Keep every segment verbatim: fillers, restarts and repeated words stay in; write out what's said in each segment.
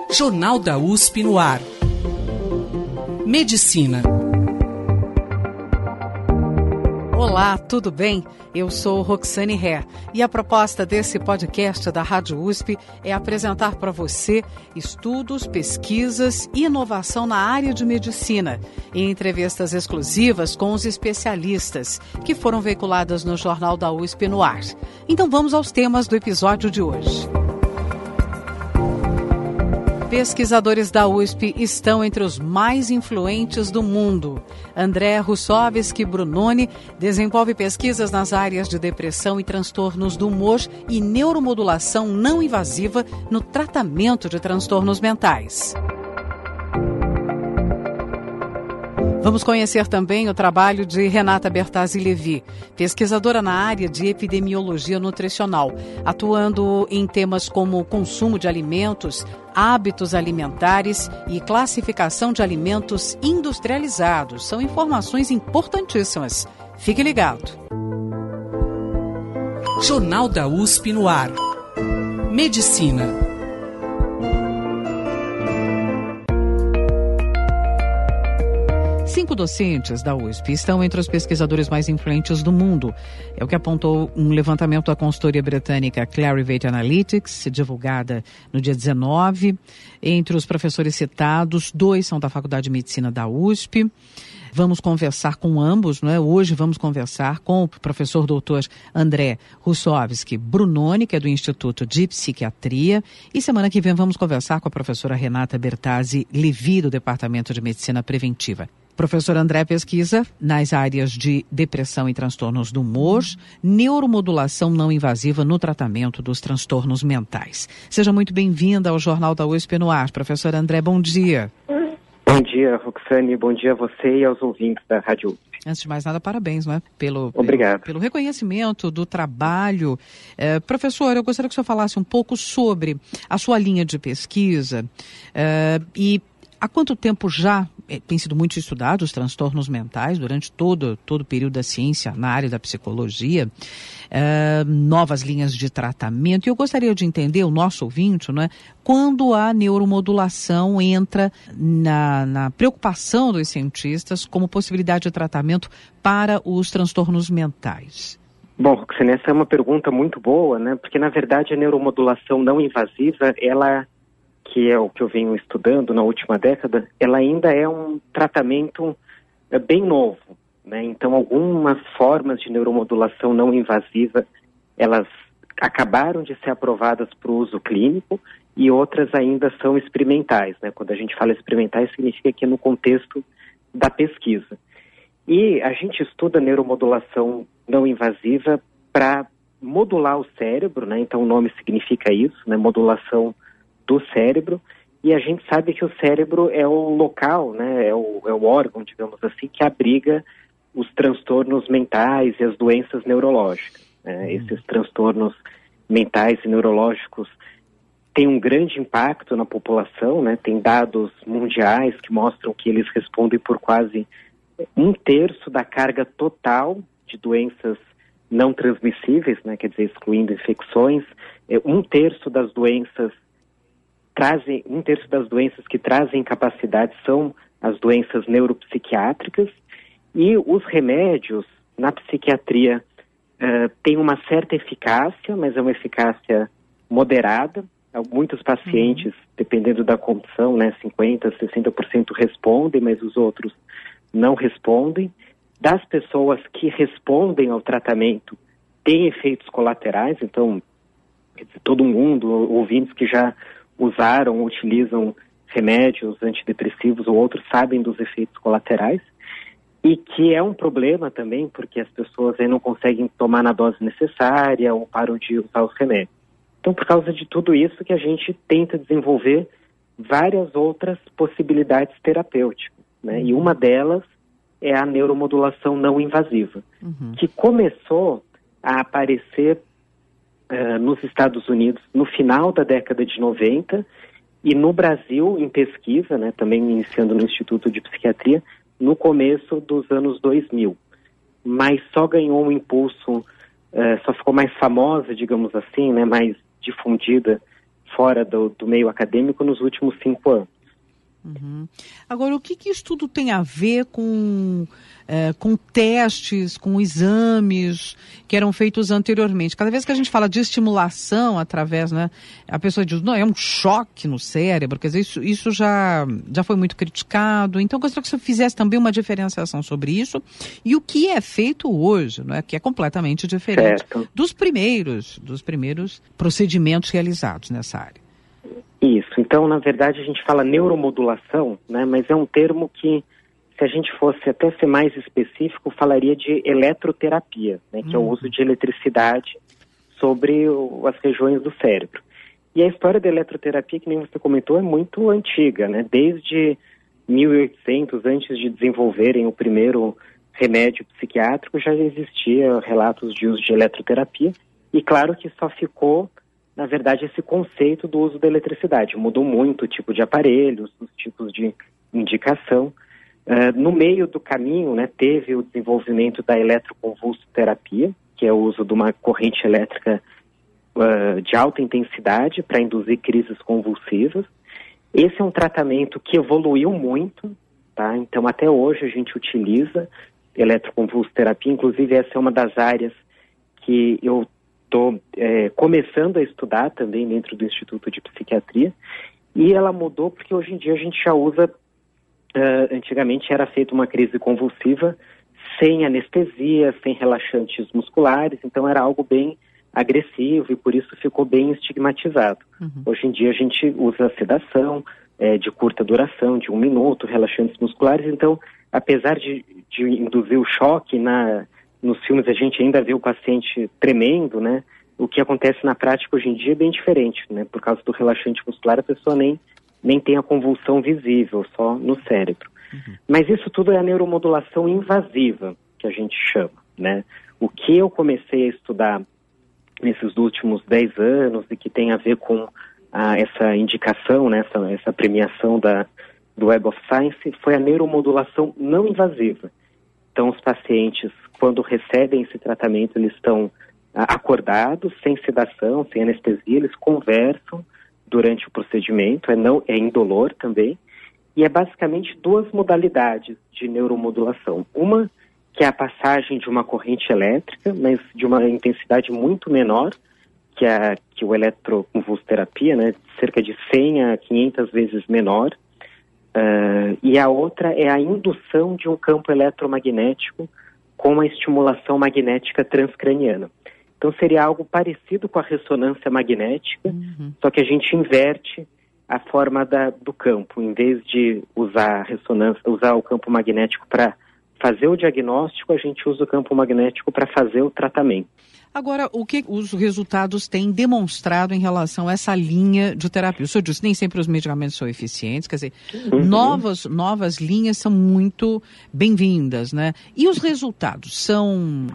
Jornal da U S P no ar. Medicina. Olá, tudo bem? Eu sou Roxane Ré e a proposta desse podcast da Rádio U S P é apresentar para você estudos, pesquisas e inovação na área de medicina e entrevistas exclusivas com os especialistas que foram veiculadas no Jornal da U S P no ar. Então vamos aos temas do episódio de hoje. Pesquisadores da U S P estão entre os mais influentes do mundo. André Russovsky Brunoni desenvolve pesquisas nas áreas de depressão e transtornos do humor e neuromodulação não invasiva no tratamento de transtornos mentais. Vamos conhecer também o trabalho de Renata Bertazzi Levi, pesquisadora na área de epidemiologia nutricional, atuando em temas como consumo de alimentos, hábitos alimentares e classificação de alimentos industrializados. São informações importantíssimas. Fique ligado. Jornal da U S P no ar. Medicina. Cinco docentes da U S P estão entre os pesquisadores mais influentes do mundo. É o que apontou um levantamento da consultoria britânica Clarivate Analytics, divulgada no dia dezenove. Entre os professores citados, dois são da Faculdade de Medicina da U S P. Vamos conversar com ambos, não é? Hoje vamos conversar com o professor doutor André Russovsky Brunoni, que é do Instituto de Psiquiatria, e semana que vem vamos conversar com a professora Renata Bertazzi Levi, do Departamento de Medicina Preventiva. Professor André pesquisa nas áreas de depressão e transtornos do humor, neuromodulação não invasiva no tratamento dos transtornos mentais. Seja muito bem-vinda ao Jornal da U S P no ar. Professor André, bom dia. Bom dia, Roxane. Bom dia a você e aos ouvintes da Rádio U S P. Antes de mais nada, parabéns, não é? Pelo, Obrigado. Pelo, pelo reconhecimento do trabalho. É, professor, eu gostaria que o senhor falasse um pouco sobre a sua linha de pesquisa é, e há quanto tempo já é, tem sido muito estudado os transtornos mentais durante todo, todo o período da ciência na área da psicologia, é, novas linhas de tratamento. E eu gostaria de entender, o nosso ouvinte, não é, quando a neuromodulação entra na, na preocupação dos cientistas como possibilidade de tratamento para os transtornos mentais. Bom, Roxane, essa é uma pergunta muito boa, né? Porque, na verdade, a neuromodulação não invasiva, ela, que é o que eu venho estudando na última década, ela ainda é um tratamento é, bem novo, né? Então, algumas formas de neuromodulação não invasiva, elas acabaram de ser aprovadas para o uso clínico e outras ainda são experimentais, né? Quando a gente fala experimentais, significa que é no contexto da pesquisa. E a gente estuda neuromodulação não invasiva para modular o cérebro, né? Então o nome significa isso, né? Modulação do cérebro. E a gente sabe que o cérebro é o local, né? É o, é o órgão, digamos assim, que abriga os transtornos mentais e as doenças neurológicas, né? Uhum. Esses transtornos mentais e neurológicos têm um grande impacto na população, né? Tem dados mundiais que mostram que eles respondem por quase um terço da carga total de doenças não transmissíveis, né? Quer dizer, excluindo infecções, é, um terço das doenças trazem, um terço das doenças que trazem incapacidade são as doenças neuropsiquiátricas, e os remédios na psiquiatria uh, têm uma certa eficácia, mas é uma eficácia moderada. Muitos pacientes, uhum. dependendo da condição, né, cinquenta por cento, sessenta por cento respondem, mas os outros não respondem. Das pessoas que respondem ao tratamento, tem efeitos colaterais, então, quer dizer, todo mundo, ouvintes que já usaram, utilizam remédios antidepressivos ou outros, sabem dos efeitos colaterais, e que é um problema também, porque as pessoas aí não conseguem tomar na dose necessária ou param de usar os remédios. Então, por causa de tudo isso que a gente tenta desenvolver várias outras possibilidades terapêuticas, né? E uma delas é a neuromodulação não invasiva, uhum. que começou a aparecer uh, nos Estados Unidos no final da década de noventa e no Brasil em pesquisa, né, também iniciando no Instituto de Psiquiatria, no começo dos anos dois mil. Mas só ganhou um impulso, uh, só ficou mais famosa, digamos assim, né, mais difundida, fora do, do meio acadêmico nos últimos cinco anos. Uhum. Agora, o que, que isso tudo tem a ver com, é, com testes, com exames que eram feitos anteriormente? Cada vez que a gente fala de estimulação através, né, a pessoa diz, não, é um choque no cérebro, quer dizer, isso, isso já, já foi muito criticado. Então, eu gostaria que você fizesse também uma diferenciação sobre isso e o que é feito hoje, né, que é completamente diferente certo. dos primeiros, dos primeiros procedimentos realizados nessa área. Isso, então na verdade a gente fala neuromodulação, né, mas é um termo que, se a gente fosse até ser mais específico, falaria de eletroterapia, né, que hum. é o uso de eletricidade sobre o, as regiões do cérebro. E a história da eletroterapia, que nem você comentou, é muito antiga, né, desde mil e oitocentos, antes de desenvolverem o primeiro remédio psiquiátrico, já existia relatos de uso de eletroterapia, e claro que só ficou, na verdade, esse conceito do uso da eletricidade. Mudou muito o tipo de aparelhos, os tipos de indicação. Uh, no meio do caminho, né, teve o desenvolvimento da eletroconvulsoterapia, que é o uso de uma corrente elétrica uh, de alta intensidade para induzir crises convulsivas. Esse é um tratamento que evoluiu muito, tá? Então, até hoje a gente utiliza eletroconvulsoterapia, inclusive essa é uma das áreas que eu Estou é, começando a estudar também dentro do Instituto de Psiquiatria, e ela mudou porque hoje em dia a gente já usa, uh, antigamente era feita uma crise convulsiva sem anestesia, sem relaxantes musculares, então era algo bem agressivo e por isso ficou bem estigmatizado. Uhum. Hoje em dia a gente usa sedação é, de curta duração, de um minuto, relaxantes musculares, então apesar de, de induzir o choque na... Nos filmes a gente ainda vê o paciente tremendo, né? O que acontece na prática hoje em dia é bem diferente, né? Por causa do relaxante muscular, a pessoa nem, nem tem a convulsão visível, só no cérebro. Uhum. Mas isso tudo é a neuromodulação invasiva, que a gente chama, né? O que eu comecei a estudar nesses últimos dez anos e que tem a ver com a, essa indicação, né? essa, essa premiação da, do Web of Science, foi a neuromodulação não invasiva. Então, os pacientes, quando recebem esse tratamento, eles estão ah, acordados, sem sedação, sem anestesia, eles conversam durante o procedimento, é, não, é indolor também, e é basicamente duas modalidades de neuromodulação. Uma que é a passagem de uma corrente elétrica, mas de uma intensidade muito menor que, a, que o eletroconvulsoterapia, né, cerca de cem a quinhentas vezes menor. Uh, e a outra é a indução de um campo eletromagnético com a estimulação magnética transcraniana. Então seria algo parecido com a ressonância magnética, uhum. só que a gente inverte a forma da, do campo. Em vez de usar a ressonância, usar o campo magnético para fazer o diagnóstico, a gente usa o campo magnético para fazer o tratamento. Agora, o que os resultados têm demonstrado em relação a essa linha de terapia? O senhor disse, nem sempre os medicamentos são eficientes, quer dizer, uhum. novas, novas linhas são muito bem-vindas, né? E os resultados são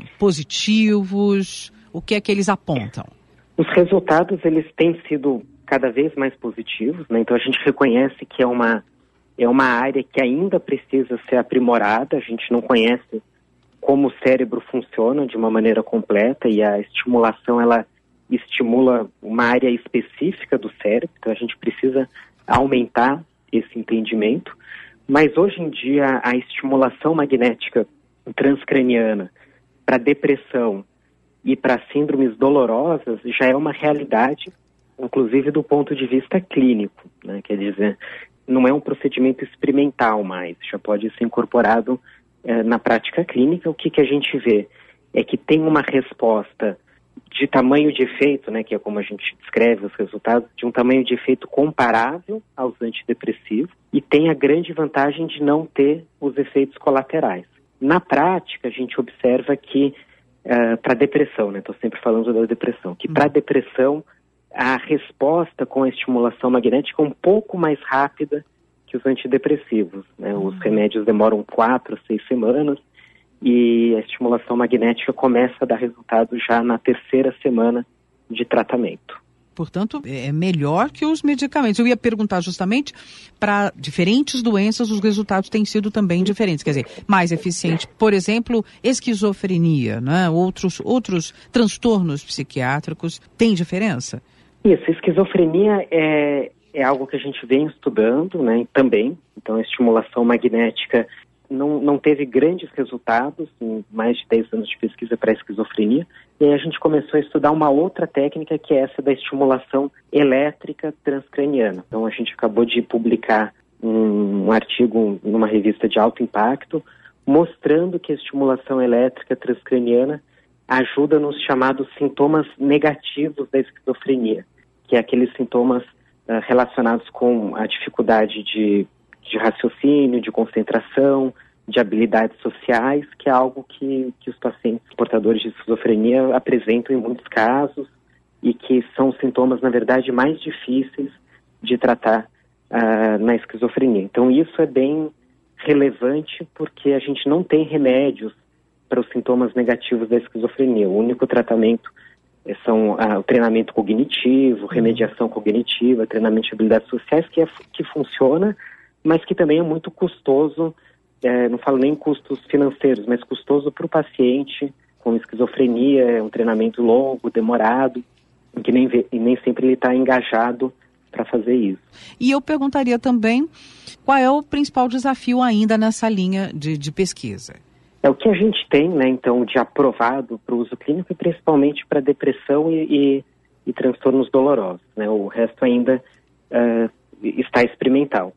positivos? O que é que eles apontam? Os resultados, eles têm sido cada vez mais positivos, né? Então a gente reconhece que é uma, é uma área que ainda precisa ser aprimorada, a gente não conhece como o cérebro funciona de uma maneira completa e a estimulação, ela estimula uma área específica do cérebro, então a gente precisa aumentar esse entendimento, mas hoje em dia a estimulação magnética transcraniana para depressão e para síndromes dolorosas já é uma realidade, inclusive do ponto de vista clínico, né? Quer dizer, não é um procedimento experimental mais, já pode ser incorporado na prática clínica. O que, que a gente vê é que tem uma resposta de tamanho de efeito, né, que é como a gente descreve os resultados, de um tamanho de efeito comparável aos antidepressivos e tem a grande vantagem de não ter os efeitos colaterais. Na prática, a gente observa que uh, para depressão, né, estou sempre falando da depressão, que para depressão a resposta com a estimulação magnética é um pouco mais rápida que os antidepressivos, né? Os remédios demoram quatro, seis semanas e a estimulação magnética começa a dar resultado já na terceira semana de tratamento. Portanto, é melhor que os medicamentos. Eu ia perguntar justamente, para diferentes doenças os resultados têm sido também diferentes. Quer dizer, mais eficiente, por exemplo, esquizofrenia, né? outros, outros transtornos psiquiátricos, tem diferença? Isso, esquizofrenia é, é algo que a gente vem estudando, né, também. Então, a estimulação magnética não, não teve grandes resultados em mais de dez anos de pesquisa para a esquizofrenia. E aí a gente começou a estudar uma outra técnica, que é essa da estimulação elétrica transcraniana. Então, a gente acabou de publicar um, um artigo numa revista de alto impacto, mostrando que a estimulação elétrica transcraniana ajuda nos chamados sintomas negativos da esquizofrenia, que é aqueles sintomas uh, relacionados com a dificuldade de, de raciocínio, de concentração, de habilidades sociais, que é algo que, que os pacientes portadores de esquizofrenia apresentam em muitos casos e que são sintomas, na verdade, mais difíceis de tratar uh, na esquizofrenia. Então, isso é bem relevante porque a gente não tem remédios para os sintomas negativos da esquizofrenia. O único tratamento são ah, o treinamento cognitivo, remediação cognitiva, treinamento de habilidades sociais, que, é, que funciona, mas que também é muito custoso, é, não falo nem custos financeiros, mas custoso para o paciente com esquizofrenia, é um treinamento longo, demorado, que nem, vê, e nem sempre ele está engajado para fazer isso. E eu perguntaria também qual é o principal desafio ainda nessa linha de, de pesquisa? É o que a gente tem, né, então, de aprovado para o uso clínico e principalmente para depressão e, e, e transtornos dolorosos, né? O resto ainda uh, está experimental.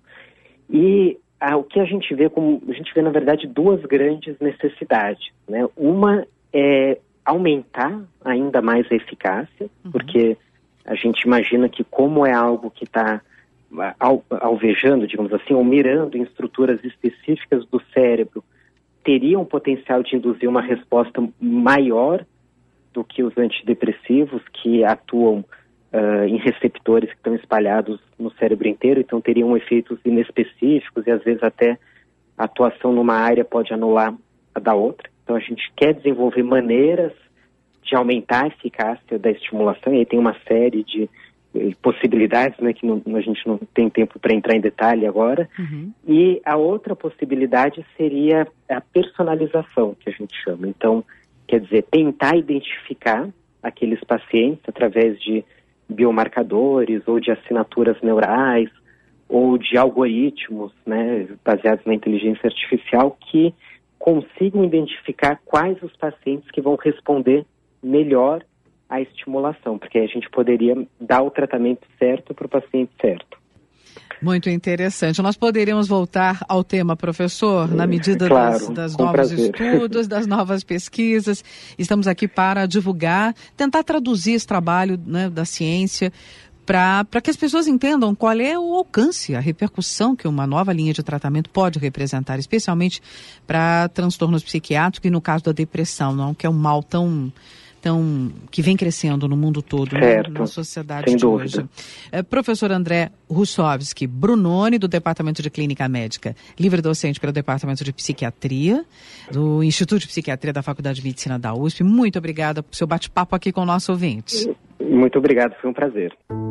E uh, o que a gente vê, como a gente vê, na verdade, duas grandes necessidades, né? Uma é aumentar ainda mais a eficácia, uhum. porque a gente imagina que como é algo que está al, alvejando, digamos assim, ou mirando em estruturas específicas do cérebro, teria um potencial de induzir uma resposta maior do que os antidepressivos, que atuam uh, em receptores que estão espalhados no cérebro inteiro, então teriam efeitos inespecíficos e às vezes até a atuação numa área pode anular a da outra. Então a gente quer desenvolver maneiras de aumentar a eficácia da estimulação, e aí tem uma série de possibilidades, né, que não, a gente não tem tempo para entrar em detalhe agora. Uhum. E a outra possibilidade seria a personalização, que a gente chama. Então, quer dizer, tentar identificar aqueles pacientes através de biomarcadores ou de assinaturas neurais ou de algoritmos, né, baseados na inteligência artificial, que consigam identificar quais os pacientes que vão responder melhor a estimulação, porque a gente poderia dar o tratamento certo para o paciente certo. Muito interessante. Nós poderíamos voltar ao tema, professor, na medida claro, das, das novos prazer. estudos, das novas pesquisas. Estamos aqui para divulgar, tentar traduzir esse trabalho, né, da ciência para que as pessoas entendam qual é o alcance, a repercussão que uma nova linha de tratamento pode representar, especialmente para transtornos psiquiátricos e no caso da depressão, não, que é um mal tão... Então, que vem crescendo no mundo todo, certo, né, na sociedade sem de dúvida. hoje. É, professor André Russovski Brunoni, do Departamento de Clínica Médica, livre-docente pelo Departamento de Psiquiatria, do Instituto de Psiquiatria da Faculdade de Medicina da U S P. Muito obrigada por seu bate-papo aqui com o nosso ouvinte. Muito obrigado, foi um prazer.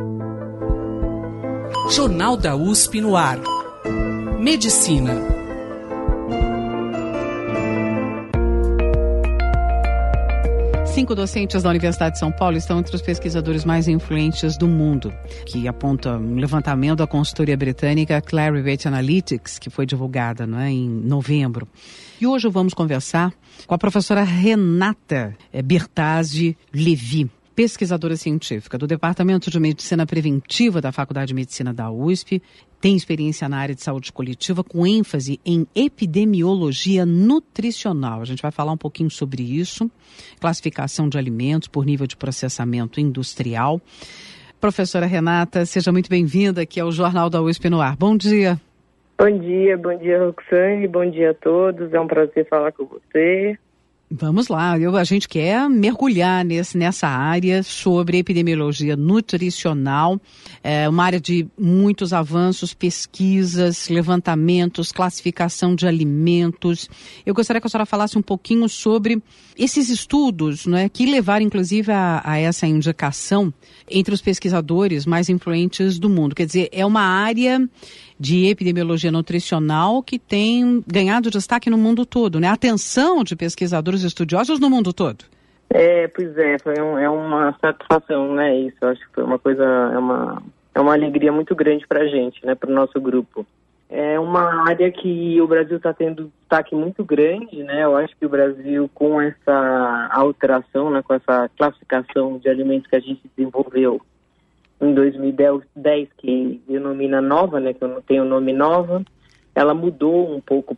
Jornal da U S P no ar. Medicina. Cinco docentes da Universidade de São Paulo estão entre os pesquisadores mais influentes do mundo, que aponta um levantamento da consultoria britânica Clarivate Analytics, que foi divulgada, não é, em novembro. E hoje vamos conversar com a professora Renata Bertazzi Levi, pesquisadora científica do Departamento de Medicina Preventiva da Faculdade de Medicina da U S P, tem experiência na área de saúde coletiva com ênfase em epidemiologia nutricional. A gente vai falar um pouquinho sobre isso, classificação de alimentos por nível de processamento industrial. Professora Renata, seja muito bem-vinda aqui ao Jornal da U S P no ar. Bom dia. Bom dia, bom dia, Roxane, bom dia a todos. É um prazer falar com você. Vamos lá, eu, a gente quer mergulhar nesse, nessa área sobre epidemiologia nutricional, é uma área de muitos avanços, pesquisas, levantamentos, classificação de alimentos. Eu gostaria que a senhora falasse um pouquinho sobre esses estudos, né, que levaram inclusive a, a essa indicação entre os pesquisadores mais influentes do mundo. Quer dizer, é uma área de epidemiologia nutricional que tem ganhado destaque no mundo todo, né? A atenção de pesquisadores estudiosos no mundo todo. É, pois é, foi um, é uma satisfação, né, isso, eu acho que foi uma coisa, é uma, é uma alegria muito grande para a gente, né, para o nosso grupo. É uma área que o Brasil está tendo destaque muito grande, né, eu acho que o Brasil, com essa alteração, né, com essa classificação de alimentos que a gente desenvolveu em dois mil e dez, que denomina Nova, né, que eu não tenho o nome Nova, ela mudou um pouco,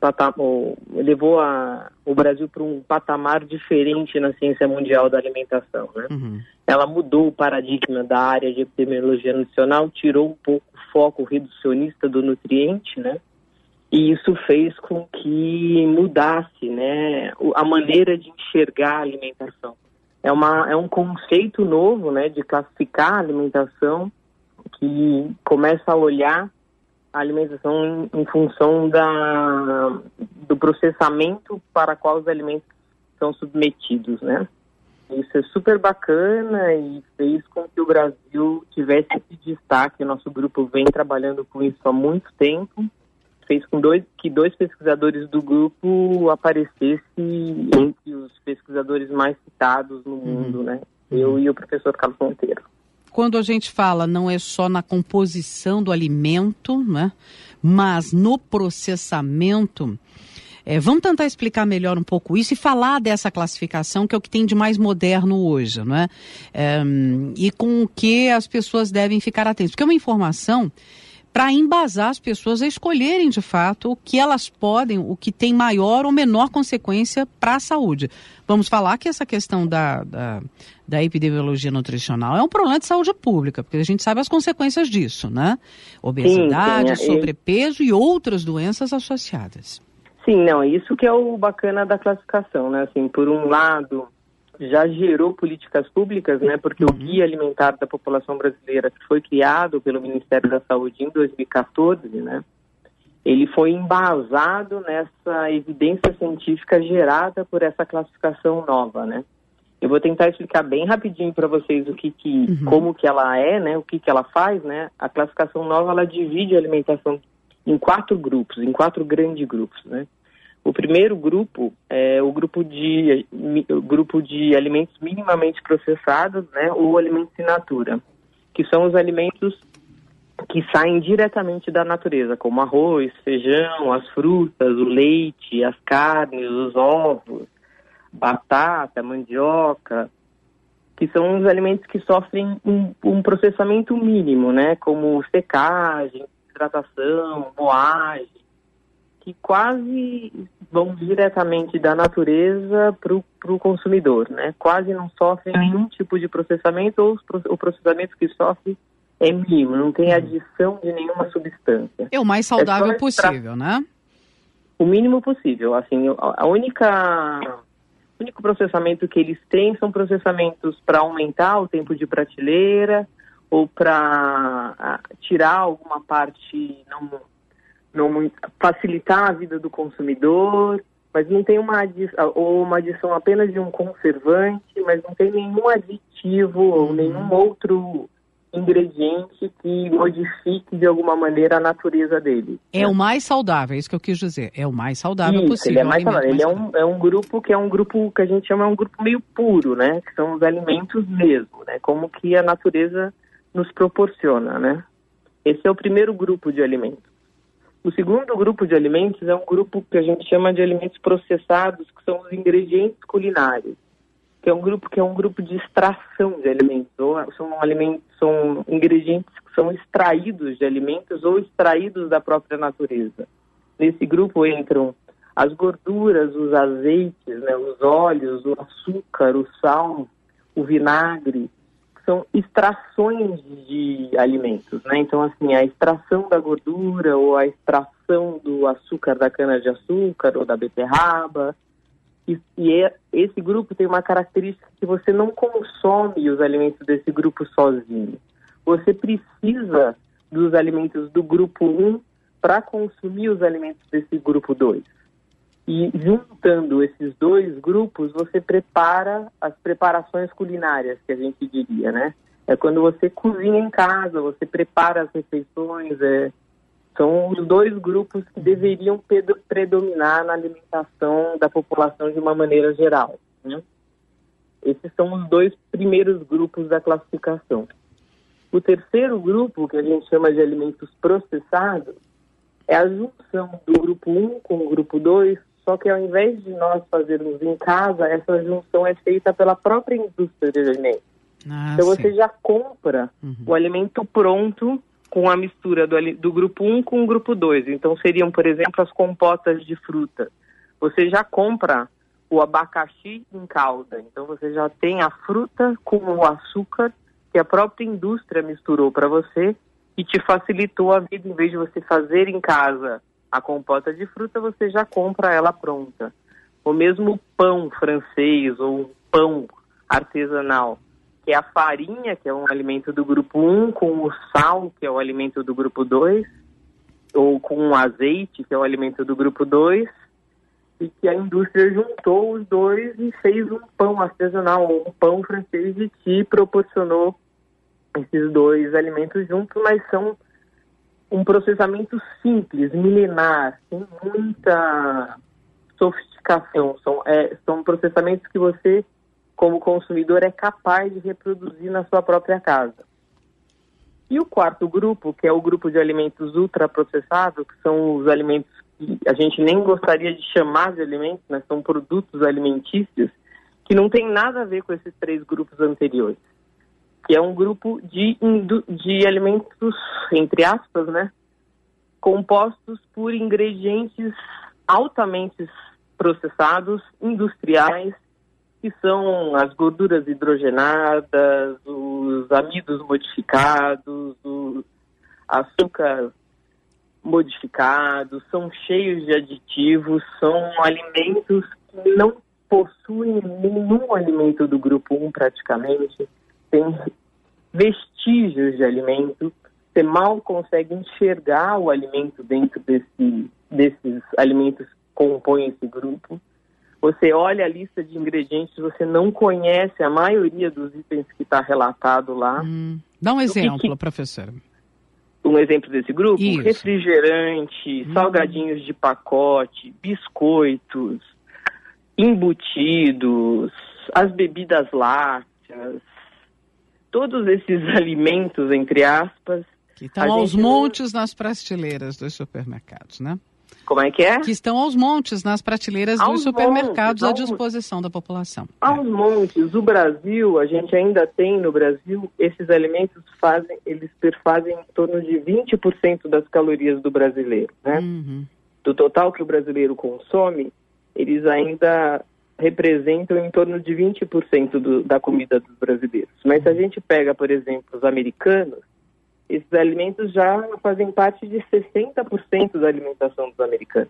levou a, o Brasil para um patamar diferente na ciência mundial da alimentação, né? Uhum. Ela mudou o paradigma da área de epidemiologia nutricional, tirou um pouco o foco reducionista do nutriente, né? E isso fez com que mudasse, né, a maneira de enxergar a alimentação. É, uma, é um conceito novo, né, de classificar a alimentação, que começa a olhar a alimentação em, em função da, do processamento para qual os alimentos são submetidos, né? Isso é super bacana e fez com que o Brasil tivesse esse destaque. O nosso grupo vem trabalhando com isso há muito tempo. Fez com dois, que dois pesquisadores do grupo aparecessem entre os pesquisadores mais citados no mundo, uhum. né? Eu e o professor Carlos Monteiro. Quando a gente fala, não é só na composição do alimento, né, mas no processamento, é, vamos tentar explicar melhor um pouco isso e falar dessa classificação, que é o que tem de mais moderno hoje, né, é, e com o que as pessoas devem ficar atentas. Porque é uma informação para embasar as pessoas a escolherem, de fato, o que elas podem, o que tem maior ou menor consequência para a saúde. Vamos falar que essa questão da, da, da epidemiologia nutricional é um problema de saúde pública, porque a gente sabe as consequências disso, né? Obesidade, sim, sim, sobrepeso e... e outras doenças associadas. Sim, não, isso que é o bacana da classificação, né? Assim, por um lado, já gerou políticas públicas, né? Porque uhum. o Guia Alimentar da População Brasileira, que foi criado pelo Ministério da Saúde em dois mil e catorze, né? Ele foi embasado nessa evidência científica gerada por essa classificação nova, né? Eu vou tentar explicar bem rapidinho para vocês o que, que uhum. como que ela é, né? O que, que ela faz, né? A classificação nova, ela divide a alimentação em quatro grupos, em quatro grandes grupos, né? O primeiro grupo é o grupo de, o grupo de alimentos minimamente processados, né, ou alimentos in natura, que são os alimentos que saem diretamente da natureza, como arroz, feijão, as frutas, o leite, as carnes, os ovos, batata, mandioca, que são os alimentos que sofrem um, um processamento mínimo, né, como secagem, hidratação, moagem, que quase vão diretamente da natureza para o consumidor, né? Quase não sofrem nenhum tipo de processamento, ou os, o processamento que sofre é mínimo, não tem adição de nenhuma substância. É o mais saudável é possível, pra... né? O mínimo possível, assim, a única... O único processamento que eles têm são processamentos para aumentar o tempo de prateleira ou para tirar alguma parte, não, não muito, facilitar a vida do consumidor, mas não tem uma adição, ou uma adição apenas de um conservante, mas não tem nenhum aditivo ou nenhum outro ingrediente que modifique de alguma maneira a natureza dele. É né? o mais saudável, é isso que eu quis dizer. É o mais saudável isso, possível. Ele é mais saudável. Ele é um, é um grupo que é um grupo que a gente chama um grupo meio puro, né? Que são os alimentos mesmo, né? Como que a natureza nos proporciona, né? Esse é o primeiro grupo de alimentos. O segundo grupo de alimentos é um grupo que a gente chama de alimentos processados, que são os ingredientes culinários. Que é um grupo que é um grupo de extração de alimentos, ou são alimentos, são ingredientes que são extraídos de alimentos ou extraídos da própria natureza. Nesse grupo entram as gorduras, os azeites, né, os óleos, o açúcar, o sal, o vinagre, que são extrações de alimentos, né? Então, assim, a extração da gordura ou a extração do açúcar da cana-de-açúcar ou da beterraba. E, e é, esse grupo tem uma característica que você não consome os alimentos desse grupo sozinho. Você precisa dos alimentos do grupo um para consumir os alimentos desse grupo dois. E juntando esses dois grupos, você prepara as preparações culinárias, que a gente diria, né? É quando você cozinha em casa, você prepara as refeições, é... São os dois grupos que deveriam predominar na alimentação da população de uma maneira geral, né? Esses são os dois primeiros grupos da classificação. O terceiro grupo, que a gente chama de alimentos processados, é a junção do grupo um com o grupo dois, só que ao invés de nós fazermos em casa, essa junção é feita pela própria indústria de alimentos. Ah, então sim. Você já compra uhum. o alimento pronto com a mistura do, do grupo um com o grupo dois. Então seriam, por exemplo, as compotas de fruta. Você já compra o abacaxi em calda. Então você já tem a fruta com o açúcar que a própria indústria misturou para você e te facilitou a vida. Em vez de você fazer em casa a compota de fruta, você já compra ela pronta. O mesmo pão francês ou pão artesanal, que é a farinha, que é um alimento do grupo um, com o sal, que é o alimento do grupo dois, ou com o azeite, que é o alimento do grupo dois, e que a indústria juntou os dois e fez um pão artesanal, um pão francês, e te proporcionou esses dois alimentos juntos, mas são um processamento simples, milenar, sem muita sofisticação. São, é, são processamentos que você, como consumidor, é capaz de reproduzir na sua própria casa. E o quarto grupo, que é o grupo de alimentos ultraprocessados, que são os alimentos que a gente nem gostaria de chamar de alimentos, mas são produtos alimentícios, que não tem nada a ver com esses três grupos anteriores. Que é um grupo de, de alimentos, entre aspas, né, compostos por ingredientes altamente processados, industriais, que são as gorduras hidrogenadas, os amidos modificados, os açúcares modificados, são cheios de aditivos, são alimentos que não possuem nenhum alimento do grupo um praticamente. Tem vestígios de alimento, você mal consegue enxergar o alimento dentro desse, desses alimentos que compõem esse grupo. Você olha a lista de ingredientes, você não conhece a maioria dos itens que está relatado lá. Hum, dá um exemplo, que, professora. Um exemplo desse grupo? Isso. Refrigerante, hum. salgadinhos de pacote, biscoitos, embutidos, as bebidas lácteas, todos esses alimentos, entre aspas... Que estão aos montes não... nas prateleiras dos supermercados, né? Como é que é? Que estão aos montes nas prateleiras aos dos supermercados montes, à disposição da população. Aos é. montes. O Brasil, a gente ainda tem no Brasil, esses alimentos fazem, eles perfazem em torno de vinte por cento das calorias do brasileiro, né? Uhum. Do total que o brasileiro consome, eles ainda representam em torno de vinte por cento do, da comida dos brasileiros. Mas se a gente pega, por exemplo, os americanos, esses alimentos já fazem parte de sessenta por cento da alimentação dos americanos.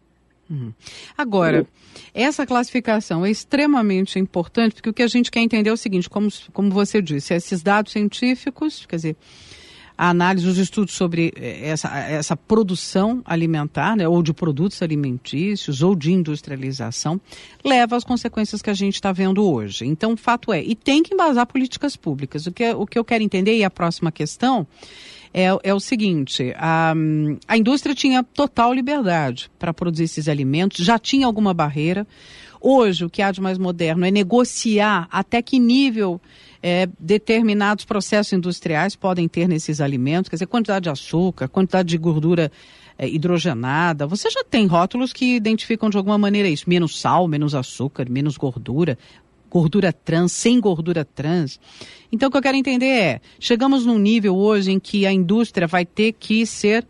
Uhum. Agora, essa classificação é extremamente importante, porque o que a gente quer entender é o seguinte, como, como você disse, esses dados científicos, quer dizer, a análise, os estudos sobre essa, essa produção alimentar, né, ou de produtos alimentícios, ou de industrialização, leva às consequências que a gente está vendo hoje. Então, o fato é, e tem que embasar políticas públicas. O que, o que eu quero entender, e a próxima questão, é, é o seguinte, a, a indústria tinha total liberdade para produzir esses alimentos, já tinha alguma barreira. Hoje, o que há de mais moderno é negociar até que nível é, determinados processos industriais podem ter nesses alimentos, quer dizer, quantidade de açúcar, quantidade de gordura é, hidrogenada. Você já tem rótulos que identificam de alguma maneira isso, menos sal, menos açúcar, menos gordura, gordura trans, sem gordura trans. Então, o que eu quero entender é, chegamos num nível hoje em que a indústria vai ter que ser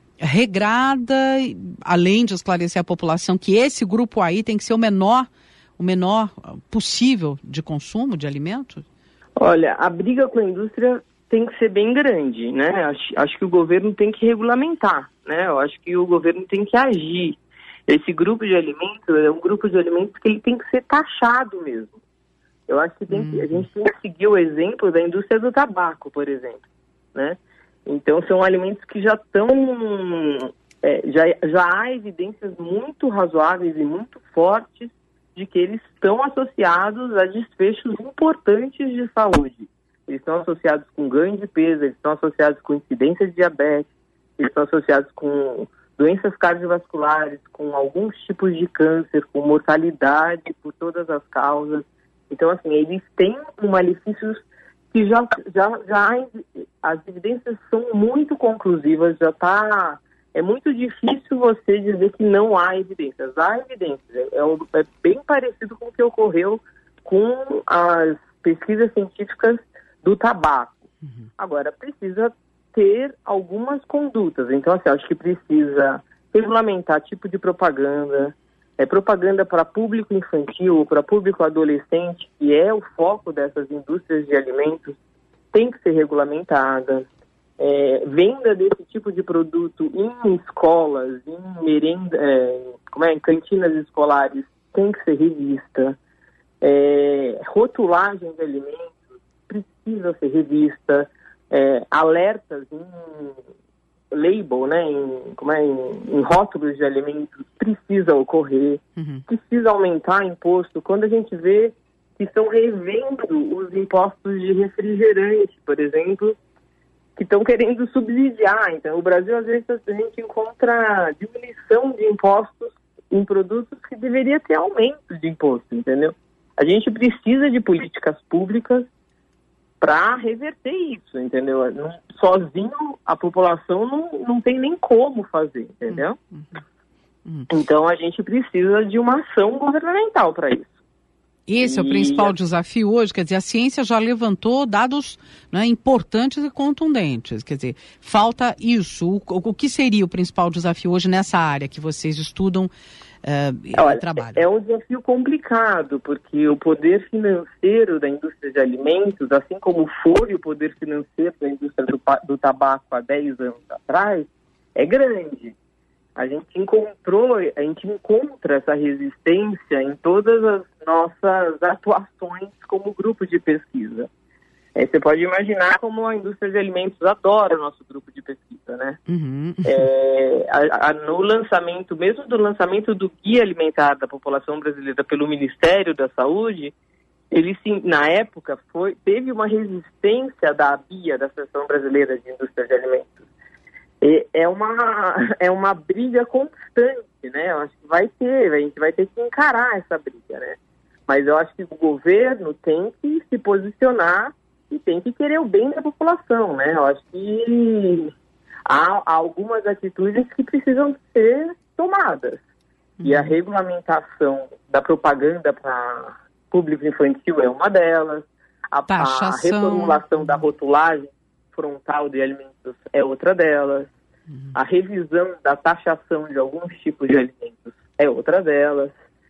regrada, além de esclarecer a população que esse grupo aí tem que ser o menor, o menor possível de consumo de alimentos? Olha, a briga com a indústria tem que ser bem grande, né? Acho, acho que o governo tem que regulamentar, né? Eu acho que o governo tem que agir. Esse grupo de alimentos é um grupo de alimentos que ele tem que ser taxado mesmo. Eu acho que, tem hum. que a gente tem que seguir o exemplo da indústria do tabaco, por exemplo, né? Então, são alimentos que já estão... É, já, já há evidências muito razoáveis e muito fortes de que eles estão associados a desfechos importantes de saúde. Eles estão associados com ganho de peso, eles estão associados com incidência de diabetes, eles estão associados com doenças cardiovasculares, com alguns tipos de câncer, com mortalidade por todas as causas. Então, assim, eles têm malefícios que já, já, já as evidências são muito conclusivas, já está... É muito difícil você dizer que não há evidências. Há evidências. É, é bem parecido com o que ocorreu com as pesquisas científicas do tabaco. Uhum. Agora, precisa ter algumas condutas. Então, assim, acho que precisa regulamentar tipo de propaganda, é, propaganda para público infantil ou para público adolescente, que é o foco dessas indústrias de alimentos, tem que ser regulamentada. É, venda desse tipo de produto em escolas, em merenda, é, como é, em cantinas escolares, tem que ser revista. É, rotulagem de alimentos precisa ser revista. É, alertas em label, né, em, como é, em, em rótulos de alimentos precisa ocorrer. Uhum. Precisa aumentar imposto. Quando a gente vê que estão revendo os impostos de refrigerante, por exemplo, que estão querendo subsidiar. Então, o Brasil, às vezes, a gente encontra diminuição de impostos em produtos que deveria ter aumento de imposto, entendeu? A gente precisa de políticas públicas para reverter isso, entendeu? Não, sozinho, a população não, não tem nem como fazer, entendeu? Uhum. Uhum. Então, a gente precisa de uma ação governamental para isso. Esse e... é o principal desafio hoje, quer dizer, a ciência já levantou dados, né, importantes e contundentes, quer dizer, falta isso. O, o que seria o principal desafio hoje nessa área que vocês estudam uh, e Olha, trabalham? É um desafio complicado, porque o poder financeiro da indústria de alimentos, assim como foi o poder financeiro da indústria do, do tabaco há dez anos atrás, é grande. A gente encontrou, a gente encontra essa resistência em todas as nossas atuações como grupo de pesquisa. É, você pode imaginar como a indústria de alimentos adora o nosso grupo de pesquisa, né? Uhum. É, a, a, no lançamento, mesmo do lançamento do Guia Alimentar da População Brasileira pelo Ministério da Saúde, ele sim, na época foi, teve uma resistência da A B I A, da Associação Brasileira de Indústria de Alimentos. É uma, é uma briga constante, né? Eu acho que vai ter, a gente vai ter que encarar essa briga, né? Mas eu acho que o governo tem que se posicionar e tem que querer o bem da população, né? Eu acho que há, há algumas atitudes que precisam ser tomadas. Uhum. E a regulamentação da propaganda para público infantil é uma delas. A, a reformulação da rotulagem frontal de alimentos é outra delas. Uhum. A revisão da taxação de alguns tipos de alimentos é outra delas.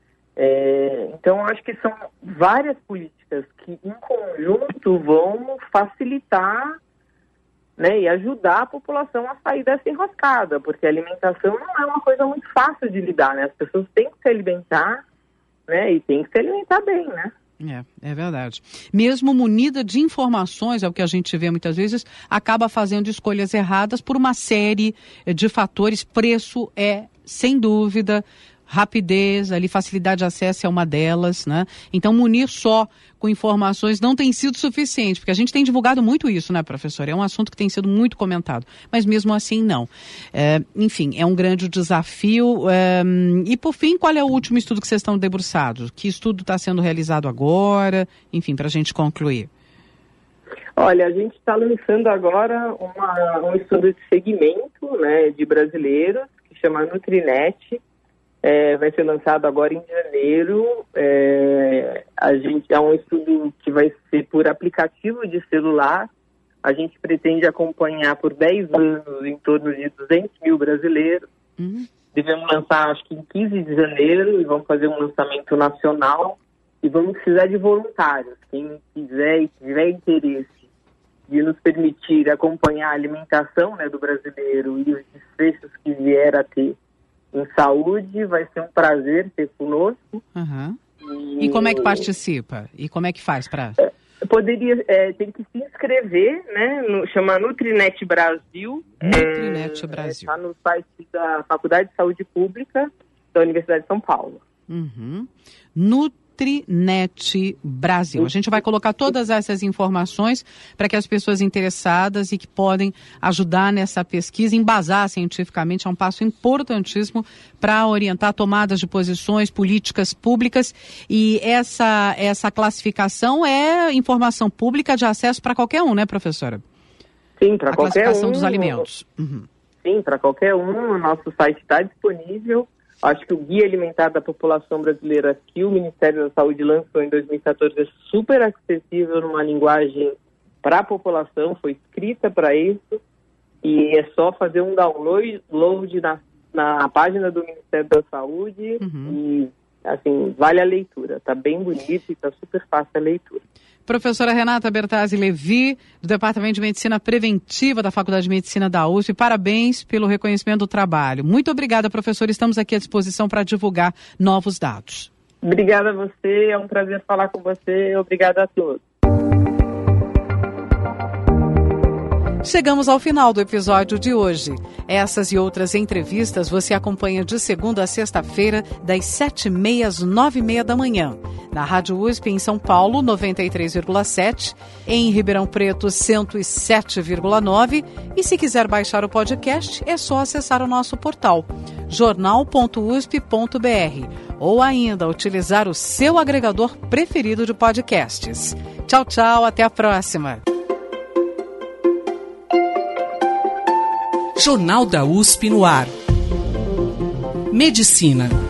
É, então, acho que são várias políticas que, em conjunto, vão facilitar, né, e ajudar a população a sair dessa enroscada, porque a alimentação não é uma coisa muito fácil de lidar, né? As pessoas têm que se alimentar, né, e têm que se alimentar bem, né? É, é verdade. Mesmo munida de informações, é o que a gente vê muitas vezes, acaba fazendo escolhas erradas por uma série de fatores. Preço é, sem dúvida, rapidez, ali, facilidade de acesso é uma delas, né? Então, munir só com informações não tem sido suficiente, porque a gente tem divulgado muito isso, né, professor? É um assunto que tem sido muito comentado, mas mesmo assim não. É, enfim, é um grande desafio. É, e, por fim, qual é o último estudo que vocês estão debruçados? Que estudo está sendo realizado agora? Enfim, para a gente concluir. Olha, a gente está lançando agora uma, um estudo de segmento, né, de brasileiros, que chama Nutrinet. É, vai ser lançado agora em janeiro. É, a gente, é um estudo que vai ser por aplicativo de celular. A gente pretende acompanhar por dez anos em torno de duzentos mil brasileiros. Uhum. Devemos lançar, acho que em quinze de janeiro, e vamos fazer um lançamento nacional. E vamos precisar de voluntários. Quem quiser e tiver interesse de nos permitir acompanhar a alimentação, né, do brasileiro e os desfechos que vier a ter em saúde, vai ser um prazer ter conosco. Uhum. E... e como é que participa? E como é que faz para... É, poderia, é, tem que se inscrever, né? No, chama Nutrinet Brasil. Nutrinet é, Brasil. Está no site da Faculdade de Saúde Pública da Universidade de São Paulo. Uhum. No, NutriNet Brasil. A gente vai colocar todas essas informações para que as pessoas interessadas e que podem ajudar nessa pesquisa, embasar cientificamente, é um passo importantíssimo para orientar tomadas de posições, políticas públicas, e essa, essa classificação é informação pública de acesso para qualquer um, né, professora? Sim, para qualquer um. A classificação dos alimentos. Uhum. Sim, para qualquer um, o nosso site está disponível. Acho que o Guia Alimentar da População Brasileira, que o Ministério da Saúde lançou em dois mil e catorze, é super acessível numa linguagem para a população, foi escrita para isso, e é só fazer um download na, na página do Ministério da Saúde, uhum. e, assim, vale a leitura. Está bem bonito e está super fácil a leitura. Professora Renata Bertazzi Levi, do Departamento de Medicina Preventiva da Faculdade de Medicina da U S P, parabéns pelo reconhecimento do trabalho. Muito obrigada, professora. Estamos aqui à disposição para divulgar novos dados. Obrigada a você, é um prazer falar com você. Obrigada a todos. Chegamos ao final do episódio de hoje. Essas e outras entrevistas você acompanha de segunda a sexta-feira, das sete e meia às nove e meia da manhã. Na Rádio U S P em São Paulo, noventa e três vírgula sete, em Ribeirão Preto, cento e sete vírgula nove. E se quiser baixar o podcast, é só acessar o nosso portal, jornal ponto u s p ponto b r, ou ainda utilizar o seu agregador preferido de podcasts. Tchau, tchau, até a próxima. Jornal da U S P no ar. Medicina.